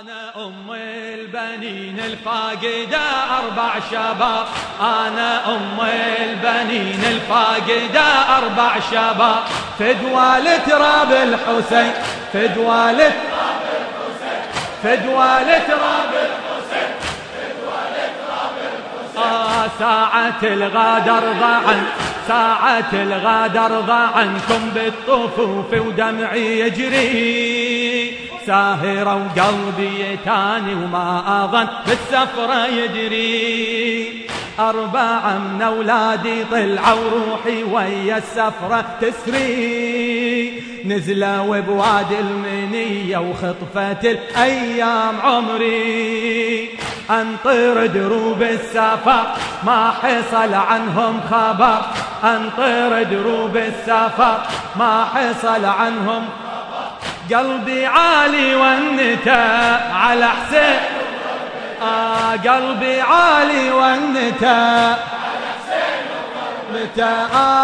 أنا أم البنين الفاقدة 4 شباب، أنا أم البنين الفاقدة 4 شباب، فدوى تراب الحسين، فدوى تراب الحسين، فدوى تراب الحسين، فدوى تراب الحسين. ساعة الغدر ضاعن، ساعة الغدر ضاعنكم بالطفوف ودمعي يجري، ساهرة وقلبي تاني وما أظن بالسفرة يدري، 4 من أولادي طلعوا روحي ويا السفرة تسري، نزلوا بوادي المنية وخطفت الأيام عمري، أنطر دروب السفر ما حصل عنهم خبر، أنطر دروب السفر ما حصل عنهم خبر، قلبي عالي والنتا على حسين، قلبي عالي والنتا على حسين، متى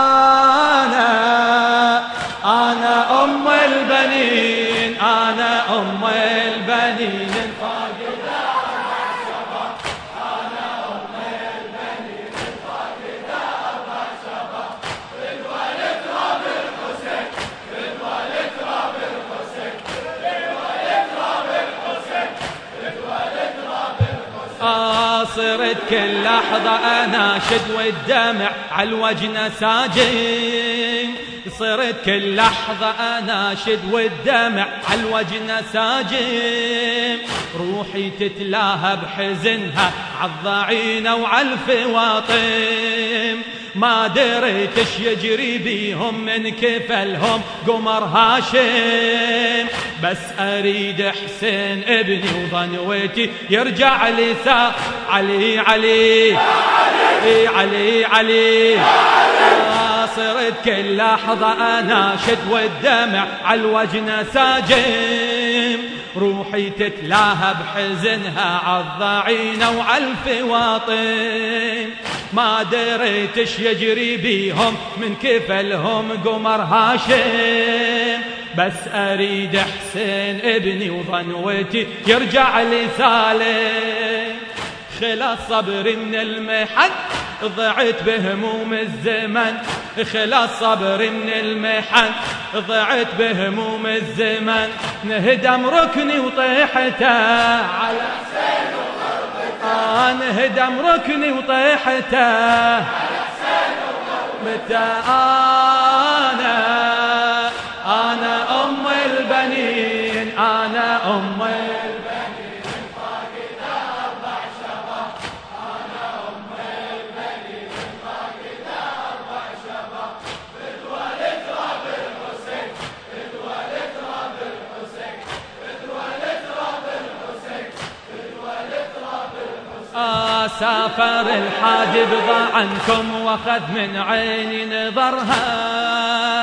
أنا أم البنين، أنا أم البنين الفاقدة 4 شباب، أنا أم البنين الفاقدة 4 شباب، فدوى تراب الحسين، فدوى تراب الحسين، فدوى تراب الحسين، فدوى تراب الحسين. صرت كل لحظة أناشد والدمع على الوجه ساجن، صرت كل لحظة أناشد والدمع على الوجه ساجن، روحي تتلاهى بحزنها عالضعينة وعلى الفواطم، ما دريت ايش يجري بيهم من كفلهم قمر هاشم، بس أريد حسين ابني وظنوتي يرجع لي علي علي علي علي علي، صرت كل لحظة أناشد والدمع على الوجه ساجم، روحي تتلاهى بحزنها عالضعينة وعلى الفواطم، ما دريت ايش يجري بيهم من كفلهم قمر هاشم، بس أريد حسين ابني وظنوتي يرجع لي سالم، خلص صبري من المحن ضعت بهموم الزمن، خلص صبري من المحن ضعت بهموم الزمن، نهدم ركني وطيحته على حسين وغربته، نهدم ركني وطيحته على حسين وغربته، متى أنا أم البنين، أنا أم البنين الفاقدة 4 شباب، أنا أم البنين الفاقدة 4 شباب، فدوى تراب الحسين، فدوى تراب الحسين، فدوى تراب الحسين، فدوى تراب الحسين. سافر الحاجب ضاع عنكم واخذ من عيني نظرها،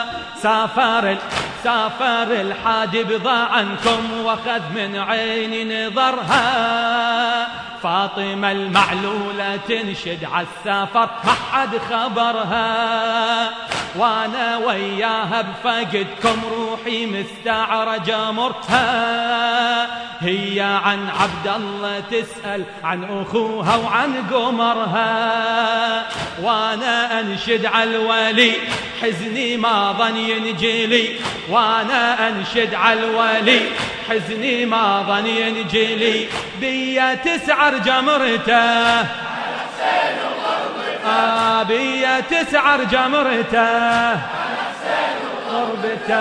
سافر الحاجب ضاع عنكم واخذ من عيني نظرها، فاطمة المعلولة تنشد عالسفر ما حد خبرها، وانا وياها بفقدكم روحي مستعرة جمرتها، هي عن عبد الله تسأل عن أخوها وعن قمرها، وانا أنشد على الولي حزني ما ظن ينجلي، وانا أنشد على الولي حزني ما ظن ينجلي، بيا تسعر جمرته على حسين وغربته، بيا تسعر جمرته على حسين وغربته،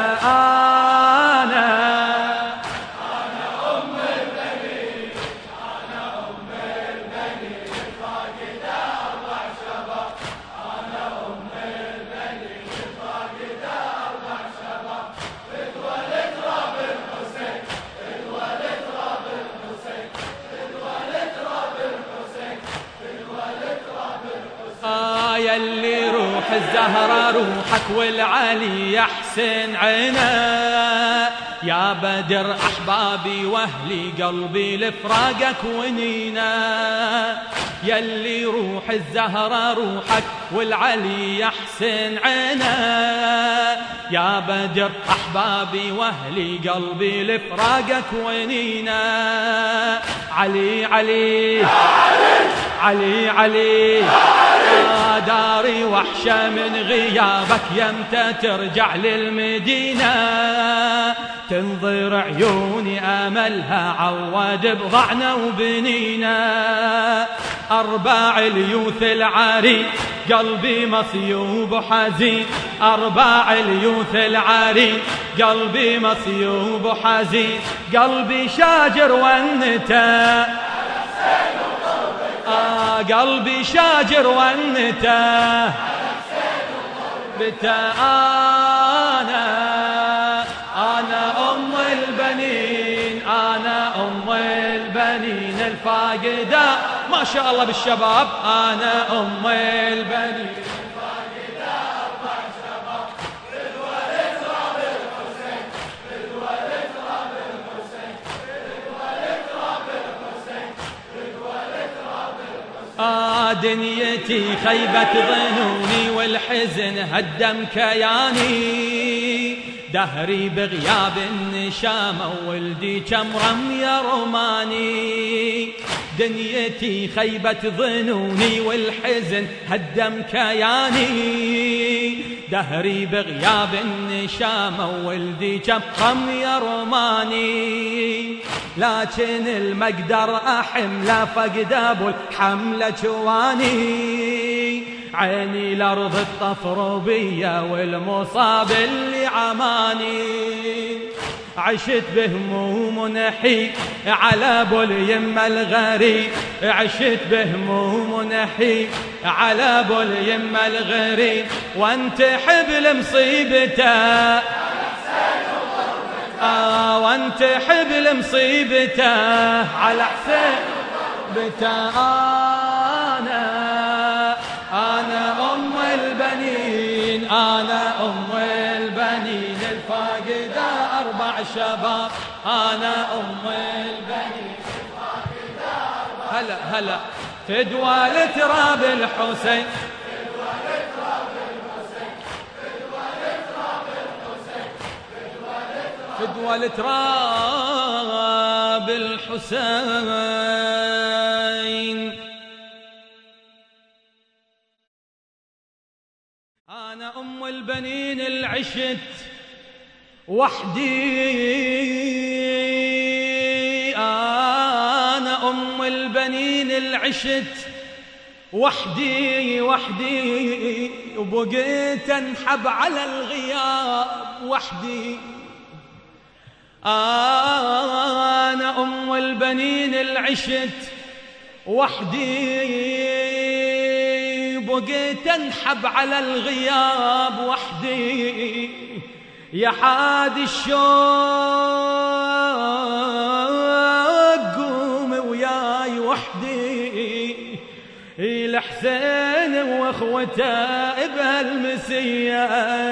أنا أم البنين، أنا أم البنين الفاقدة 4 شباب، أنا أم البنين الفاقدة 4 شباب، فدوى تراب الحسين، فدوى تراب الحسين، فدوى تراب الحسين، فدوى تراب الحسين. يلي روح الزهرة روحك والعلي يحسن عينه، يا بدر أحبابي وأهلي قلبي لفراقك ونينا، يلي روح الزهرة روحك والعلي يحسن عينا. يا بدر أحبابي وأهلي قلبي لفراقك ونينا، علي علي يا علي علي علي يا علي، داري وحشة من غيابك يمتى ترجع للمدينة، تنظر عيوني أملها عود بضعنا وبنينا. أرباع اليوث العري قلبي مصيوب حزين، أرباع اليوث العري قلبي مصيوب حزين، قلبي شاجر والنتا قلبي شاجر والنتا بتا. أنا أم البنين، أنا أم البنين الفاقدة، ما شاء الله بالشباب. أنا أم البنين الفاقدة أربع شباب، فدوى لتراب الحسين، فدوى لتراب الحسين، فدوى لتراب الحسين، فدوى لتراب الحسين. دنيتي خيبت ظنوني والحزن هدم كياني، دهري بغياب النشامة وولدي كم رمية رماني. دنيتي خيبت ظنوني والحزن هدم كياني، دهري بغياب النشامة وولدي كم رمية رماني. لكن المقدر أحمله فقد أبو الحملة جواني، عيني لأرض الطفر بيا والمصاب اللي عماني. عشت بهموم نحي على ابو اليمه الغريب، عشت بهموم نحي على ابو اليمه الغريب، وانتحب لمصيبته وانتحب لمصيبته على حسين بتا. أنا أم البنين، أنا أم البنين الفاقدة أربع شباب، أنا أم البنين الفاقدة أربع شباب. هلا هلا فدوى لتراب الحسين، فدوى لتراب الحسين، فدوى لتراب الحسين، فدوى لتراب الحسين. أنا أم البنين العشت وحدي، أنا أم البنين العشت وحدي وحدي، وبقيت أنحب على الغياب وحدي. أنا أم البنين العشت وحدي، بقيت أنحب على الغياب وحدي. يا حاد الشوق قوم وياي وحدي، الحسين واخوته بهالمسية،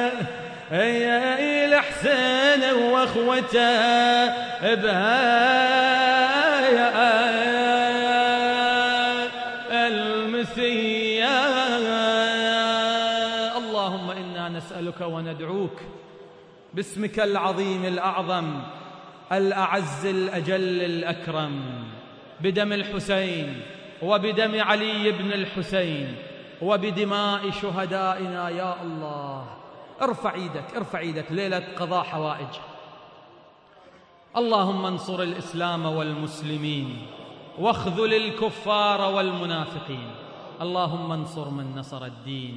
الحسين واخوته بهالمسية. اللهم إنا نسألك وندعوك باسمك العظيم الأعظم الأعز الأجل الأكرم، بدم الحسين وبدم علي بن الحسين وبدماء شهدائنا يا الله. ارفع ايدك، ارفع ايدك، ليلة قضاء حوائج. اللهم انصر الإسلام والمسلمين واخذل الكفار والمنافقين. اللهم انصر من نصر الدين.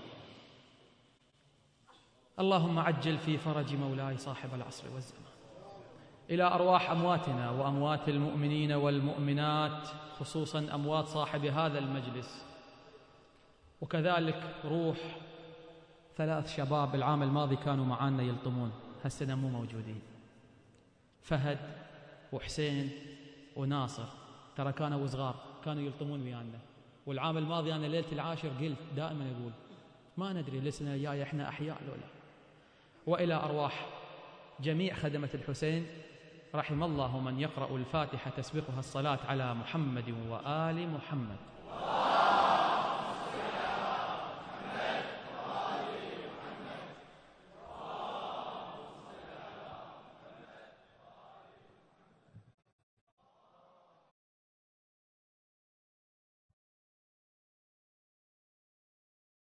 اللهم عجل في فرج مولاي صاحب العصر والزمان. إلى أرواح أمواتنا وأموات المؤمنين والمؤمنات، خصوصا أموات صاحب هذا المجلس، وكذلك روح 3 شباب العام الماضي كانوا معانا يلطمون، هالسنة مو موجودين، فهد وحسين وناصر، ترى كانوا صغار كانوا يلطمون ويانا. والعام الماضي أنا ليلة العاشر قلت دائما أقول ما ندري السنة الجاية إحنا أحياء لولا. وإلى أرواح جميع خدمة الحسين، رحم الله من يقرأ الفاتحة تسبقها الصلاة على محمد وآل محمد.